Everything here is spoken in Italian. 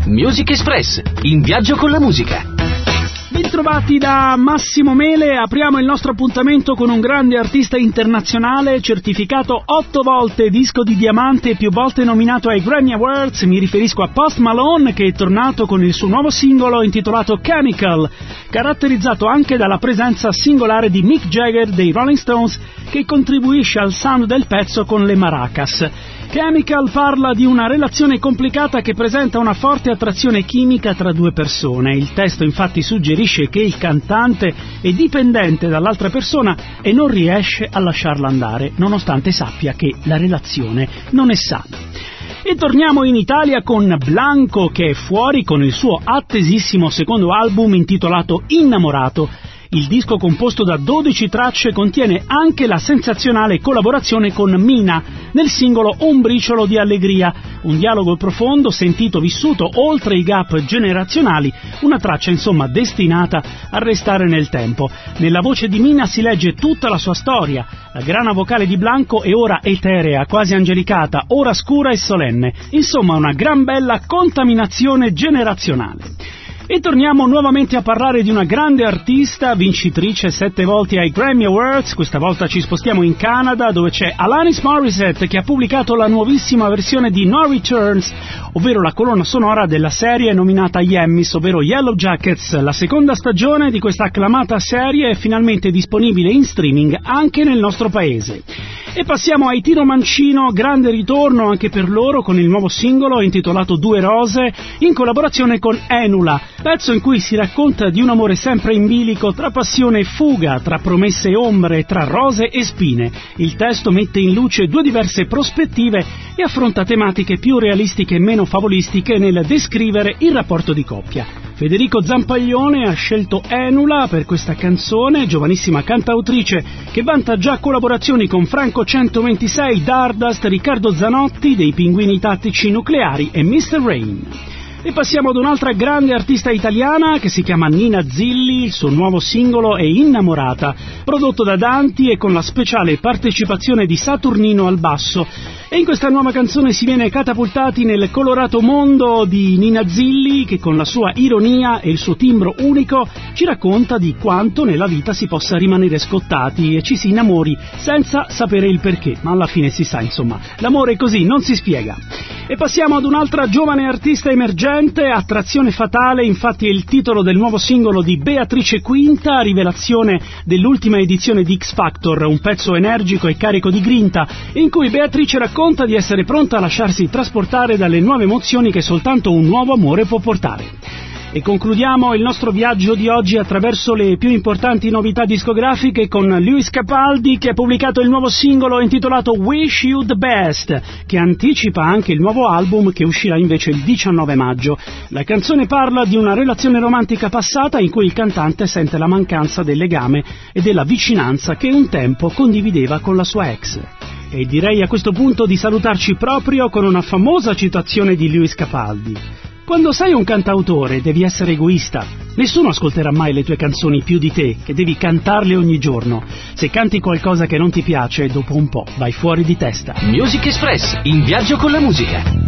Music Express, in viaggio con la musica. Bentrovati da Massimo Mele, apriamo il nostro appuntamento con un grande artista internazionale, certificato 8 volte disco di diamante e più volte nominato ai Grammy Awards. Mi riferisco a Post Malone, che è tornato con il suo nuovo singolo intitolato Chemical, caratterizzato anche dalla presenza singolare di Mick Jagger dei Rolling Stones, che contribuisce al sound del pezzo con le maracas. Chemical parla di una relazione complicata che presenta una forte attrazione chimica tra due persone. Il testo infatti suggerisce che il cantante è dipendente dall'altra persona e non riesce a lasciarla andare, nonostante sappia che la relazione non è sana. E torniamo in Italia con Blanco, che è fuori con il suo attesissimo secondo album intitolato Innamorato. Il disco, composto da 12 tracce, contiene anche la sensazionale collaborazione con Mina nel singolo Un briciolo di allegria, un dialogo profondo, sentito, vissuto oltre i gap generazionali, una traccia insomma destinata a restare nel tempo. Nella voce di Mina si legge tutta la sua storia. La grana vocale di Blanco è ora eterea, quasi angelicata, ora scura e solenne, insomma una gran bella contaminazione generazionale. E torniamo nuovamente a parlare di una grande artista, vincitrice 7 volte ai Grammy Awards. Questa volta ci spostiamo in Canada, dove c'è Alanis Morissette, che ha pubblicato la nuovissima versione di No Returns, ovvero la colonna sonora della serie nominata agli Emmys, ovvero Yellow Jackets. La seconda stagione di questa acclamata serie è finalmente disponibile in streaming anche nel nostro paese. E passiamo ai Tiro Mancino, grande ritorno anche per loro con il nuovo singolo intitolato Due Rose, in collaborazione con Enula, pezzo in cui si racconta di un amore sempre in bilico tra passione e fuga, tra promesse e ombre, tra rose e spine. Il testo mette in luce due diverse prospettive e affronta tematiche più realistiche e meno favolistiche nel descrivere il rapporto di coppia. Federico Zampaglione ha scelto Enula per questa canzone, giovanissima cantautrice che vanta già collaborazioni con Franco 126, Dardust, Riccardo Zanotti dei Pinguini Tattici Nucleari e Mr. Rain. E passiamo ad un'altra grande artista italiana che si chiama Nina Zilli. Il suo nuovo singolo è Innamorata, prodotto da Danti e con la speciale partecipazione di Saturnino al basso. E in questa nuova canzone si viene catapultati nel colorato mondo di Nina Zilli, che con la sua ironia e il suo timbro unico ci racconta di quanto nella vita si possa rimanere scottati e ci si innamori senza sapere il perché, ma alla fine si sa, insomma, l'amore è così, non si spiega. E passiamo ad un'altra giovane artista emergente, Attrazione Fatale, infatti è il titolo del nuovo singolo di Beatrice Quinta, rivelazione dell'ultima edizione di X Factor, un pezzo energico e carico di grinta, in cui Beatrice racconta di essere pronta a lasciarsi trasportare dalle nuove emozioni che soltanto un nuovo amore può portare. E concludiamo il nostro viaggio di oggi attraverso le più importanti novità discografiche con Lewis Capaldi, che ha pubblicato il nuovo singolo intitolato Wish You the Best, che anticipa anche il nuovo album che uscirà invece il 19 maggio. La canzone parla di una relazione romantica passata in cui il cantante sente la mancanza del legame e della vicinanza che un tempo condivideva con la sua ex. E direi a questo punto di salutarci proprio con una famosa citazione di Lewis Capaldi. Quando sei un cantautore devi essere egoista. Nessuno ascolterà mai le tue canzoni più di te, che devi cantarle ogni giorno. Se canti qualcosa che non ti piace, dopo un po' vai fuori di testa. Music Express, in viaggio con la musica.